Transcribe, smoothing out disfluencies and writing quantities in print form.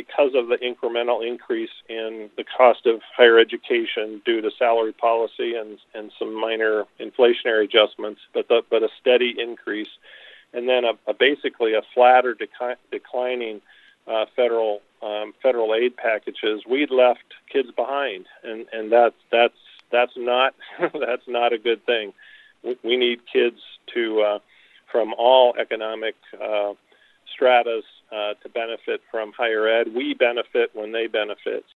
because of the incremental increase in the cost of higher education due to salary policy and some minor inflationary adjustments, but a steady increase, and then basically a flat or declining federal aid packages, we'd left kids behind, and that's not that's not a good thing. We need kids to from all economic stratas to benefit from higher ed. We benefit when they benefit.